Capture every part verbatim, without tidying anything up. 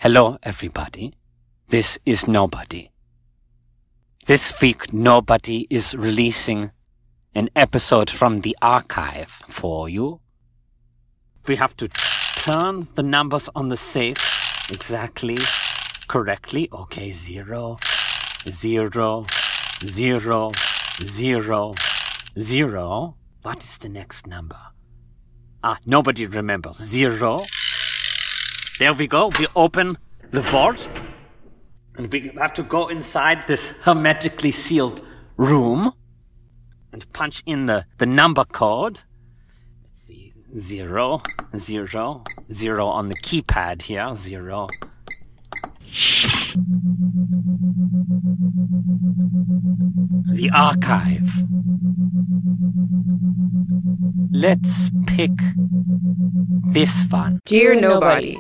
Hello, everybody. This is Nobody. This week, Nobody is releasing an episode from the archive for you. We have to turn the numbers on the safe exactly correctly. Okay, zero, zero, zero, zero, zero. What is the next number? Ah, nobody remembers. Zero. There we go. We open the vault. And we have to go inside this hermetically sealed room and punch in the, the number code. Let's see. Zero, zero, zero on the keypad here. Zero. The archive. Let's pick this one. Dear Nobody.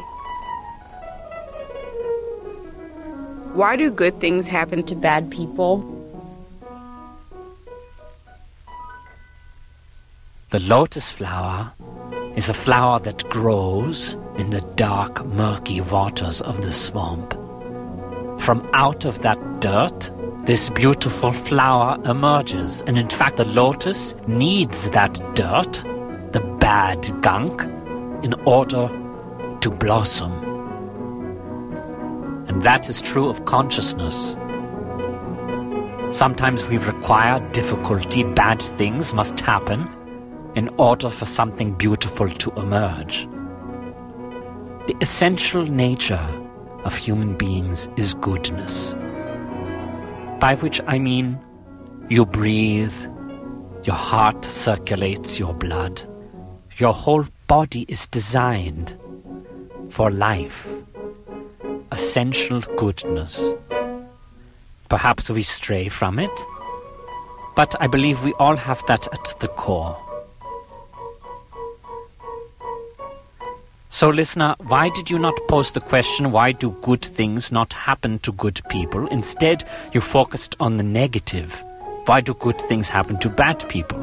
Why do good things happen to bad people? The lotus flower is a flower that grows in the dark, murky waters of the swamp. From out of that dirt, this beautiful flower emerges. And in fact, the lotus needs that dirt, the bad gunk, in order to blossom. And that is true of consciousness. Sometimes we require difficulty, bad things must happen in order for something beautiful to emerge. The essential nature of human beings is goodness. By which I mean, you breathe, your heart circulates your blood, your whole body is designed for life. Essential goodness. Perhaps we stray from it, but I believe we all have that at the core. So listener, why did you not pose the question, why do good things not happen to good people? Instead, you focused on the negative. Why do good things happen to bad people?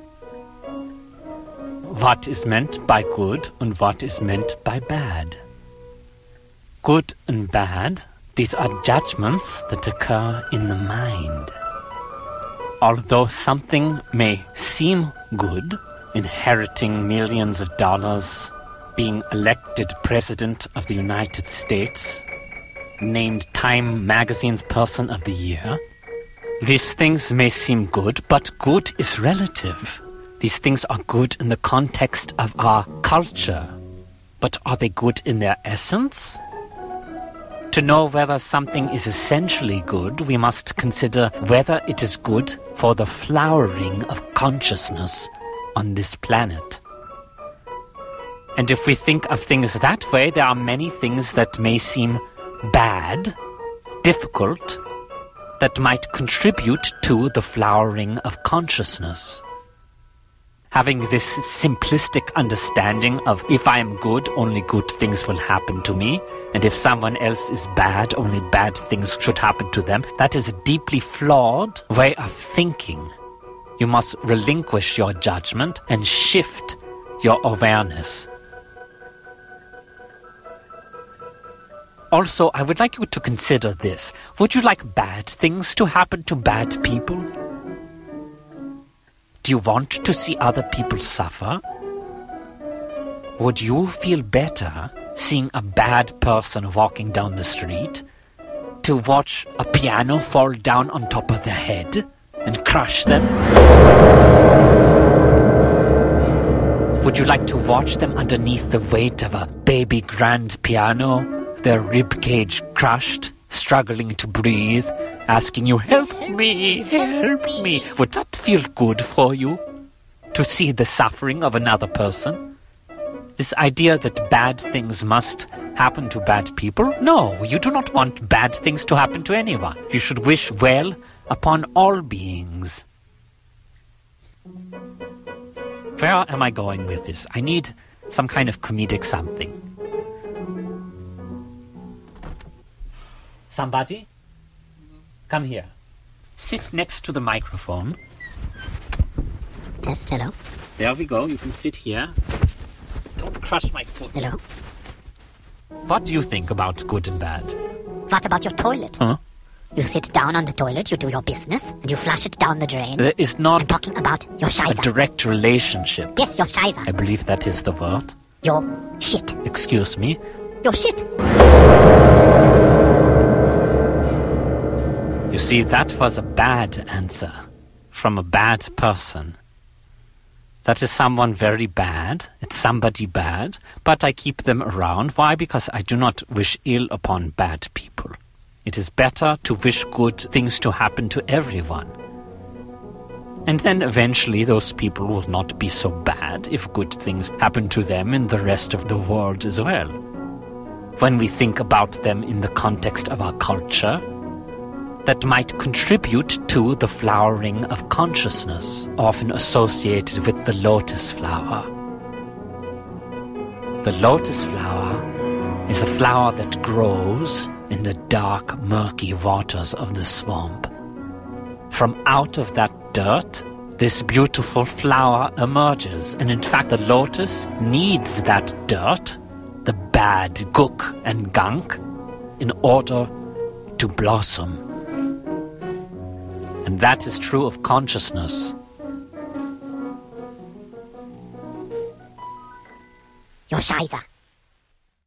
What is meant by good and what is meant by bad? Good and bad, these are judgments that occur in the mind. Although something may seem good, inheriting millions of dollars, being elected President of the United States, named Time Magazine's Person of the Year, these things may seem good, but good is relative. These things are good in the context of our culture. But are they good in their essence? To know whether something is essentially good, we must consider whether it is good for the flowering of consciousness on this planet. And if we think of things that way, there are many things that may seem bad, difficult, that might contribute to the flowering of consciousness. Having this simplistic understanding of if I am good, only good things will happen to me, and if someone else is bad, only bad things should happen to them, that is a deeply flawed way of thinking. You must relinquish your judgment and shift your awareness. Also, I would like you to consider this. Would you like bad things to happen to bad people? Do you want to see other people suffer? Would you feel better seeing a bad person walking down the street to watch a piano fall down on top of their head and crush them? Would you like to watch them underneath the weight of a baby grand piano, their rib cage crushed, struggling to breathe, asking you, help me, help me? Would that feel good for you? To see the suffering of another person? This idea that bad things must happen to bad people? No, you do not want bad things to happen to anyone. You should wish well upon all beings. Where am I going with this? I need some kind of comedic something. Somebody? Come here. Sit next to the microphone. Test, hello. There we go. You can sit here. Don't crush my foot. Hello. What do you think about good and bad? What about your toilet? Huh? You sit down on the toilet, you do your business, and you flush it down the drain. There is I'm not talking about your a shizer. direct relationship. Yes, your shizer. I believe that is the word. Your shit. Excuse me. Your shit. You see, that was a bad answer from a bad person. That is someone very bad. It's somebody bad. But I keep them around. Why? Because I do not wish ill upon bad people. It is better to wish good things to happen to everyone. And then eventually those people will not be so bad if good things happen to them in the rest of the world as well. When we think about them in the context of our culture, that might contribute to the flowering of consciousness, often associated with the lotus flower. The lotus flower is a flower that grows in the dark, murky waters of the swamp. From out of that dirt, this beautiful flower emerges, and in fact the lotus needs that dirt, the bad gook and gunk, in order to blossom. And that is true of consciousness. Your shizer.